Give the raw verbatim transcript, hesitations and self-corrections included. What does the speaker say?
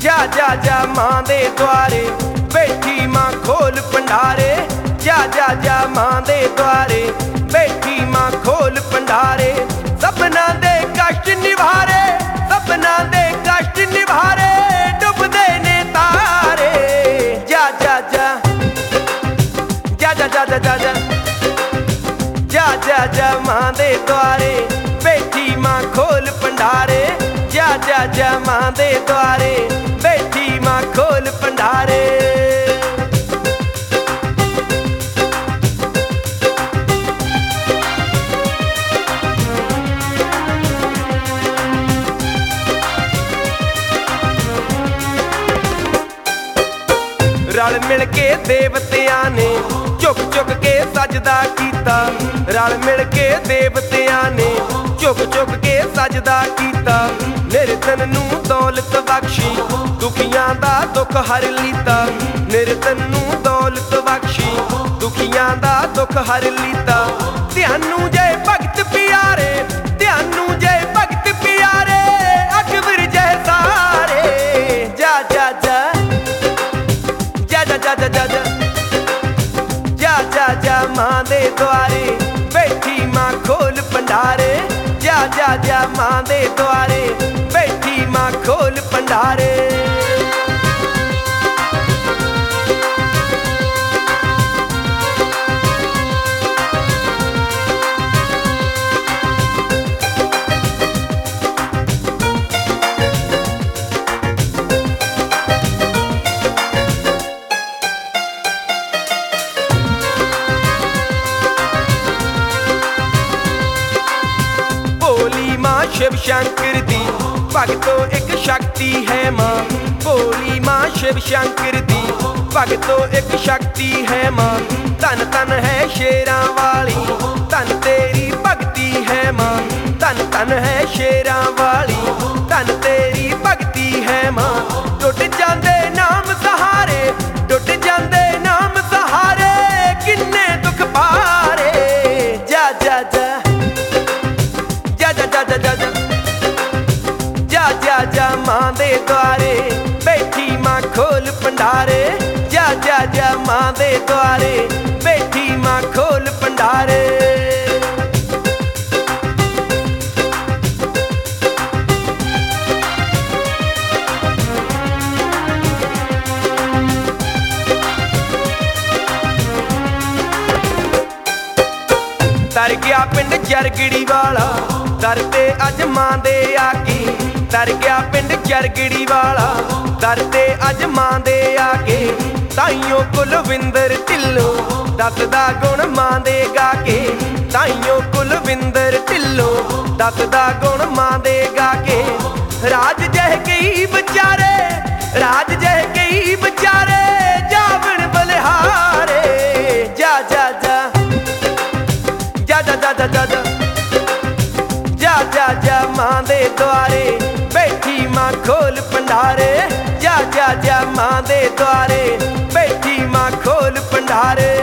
जा जा जा मां दे द्वारे बैठी मां खोल भंडारे। जा जा जा मां दे द्वारे बैठी मां खोल भंडारे। सपना दे कष्ट निवारे, सपना दे कष्ट निवारे, डुबदे ने तारे। जा जा जा जा जा जा जा जा जा जा जा जा मां दे द्वारे बैठी मां खोल भंडारे। जा जा जा मां दे द्वारे बैठी मां खोल भंडारे। रल मिल के देवतियां ने झुक झुक के सजदा कीता। रल मिल के देवतियां ने झुक झुक के सजदा कीता। निर्धन नू दौलत बख्शी दुखियां दा दुख हर लीता। निर्धन नू दौलत बख्शी दुखियां दा दुख हर लीता। ध्यानू जय भगत प्यारे, ध्यानू जय भगत प्यारे, अकबर जय सारे। जा जा जा जा जा जा जा जा जा जा जा मां दे द्वारे बैठी मां खोल भंडारे। जा जा जा मां दे द्वारे बैठी मां खोल भंडारे। शिव शंकर दी भगतों एक शक्ति है मां। भोली मां शिव शंकर दी भगतों एक शक्ति है मां। तन तन है शेरां वाली तन तेरी भक्ति है मां। तन तन है शेरां वाली तन तेरी भक्ति है मां। टुट जांदे नाम सहारे, टुट जांदे नाम सहारे, किन्ने दुख पारे। जा जा जा जा जा जा जा जा जा जा जा मां दे द्वारे बैठी मां खोल भंडारे। जा जा जा मां दे द्वारे बैठी मां खोल भंडारे। तर गया पिंड जरगड़ी वाला दर ते अज मां दे आके। तर गया पिंड जरगड़ी वाला दर ते अज मां दे आके। ताइयों कुलविंदर ढिल्लों दसदा गुण मां दे गाके। ताइयों कुलविंदर ढिल्लों दसदा गुण मां दे गाके। राज जह गई बेचारे, राज जह गई बेचारे, जावण बलिहारे। जा जा जा जा जा जा जा जा जा जा जा मां दे द्वारे बैठी मां खोल भंडारे। जा जा जा मां दे द्वारे बैठी मां खोल भंडारे।